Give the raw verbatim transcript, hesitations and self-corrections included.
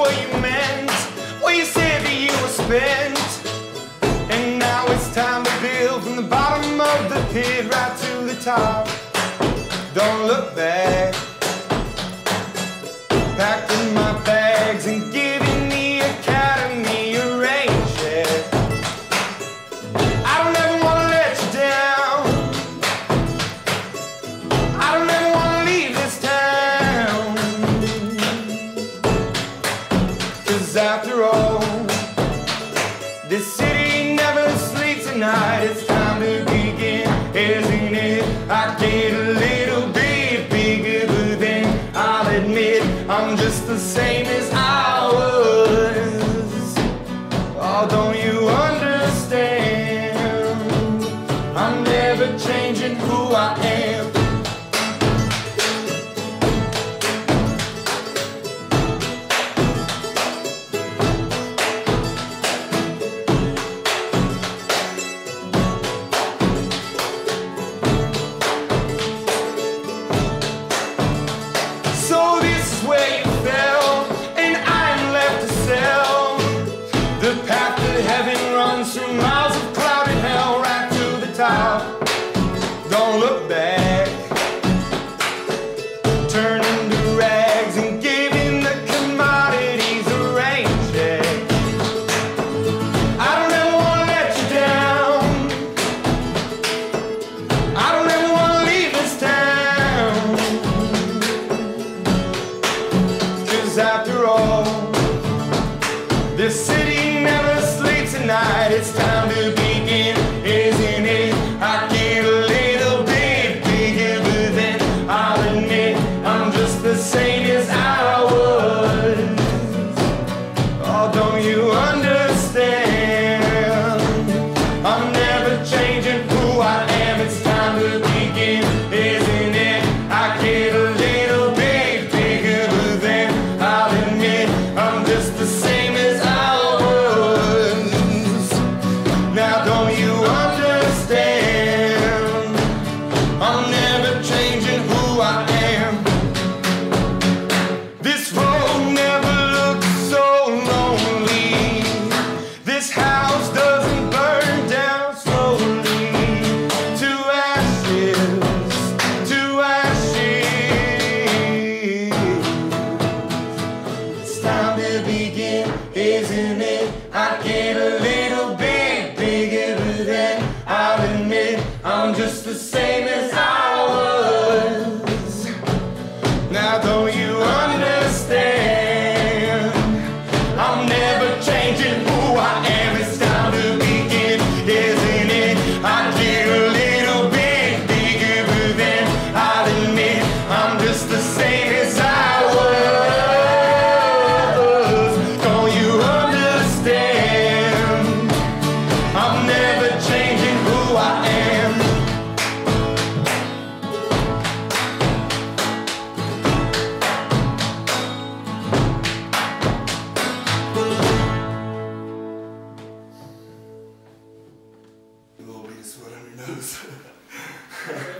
what you meant, well, you said that you were spent. And now it's time to build from the bottom of the pit right to the top. Don't look back. Packing my bags and giving the academy a rain check. I don't ever want to let you down. I don't ever want to leave this town. 'Cause after all, this city never sleeps at night. It's time to begin, isn't it? I get a little bit bigger, but then I'll admit I'm just the same as I was. Oh, don't you understand? I'm never changing who I am. Don't look back, turning to rags and giving the commodities a rain check. I don't ever want to let you down. I don't ever want to leave this town. 'Cause after all, this city never sleeps at night. It's time to begin, isn't it? I get a little bit bigger, but then I'll admit I'm just the same as I was. Oh, don't you understand? I'm never changing who I am. It's time to begin, isn't it? I get a little bit bigger, but then I'll admit I'm just the same as I was. Now don't you understand? I'm never changing who I am. This road never looks so lonely. This house doesn't burn down slowly. To ashes, to ashes. It's time to begin, isn't it? I get a little bit bigger, but then I'll admit I'm just the same as I was. Now don't you understand? I'm never changing who I am. It's time to begin, isn't it? I get a little bit bigger, but then I'll admit I'm just the same as I was. Don't you understand? I'm never changing who I am. A little bit of sweat on your nose.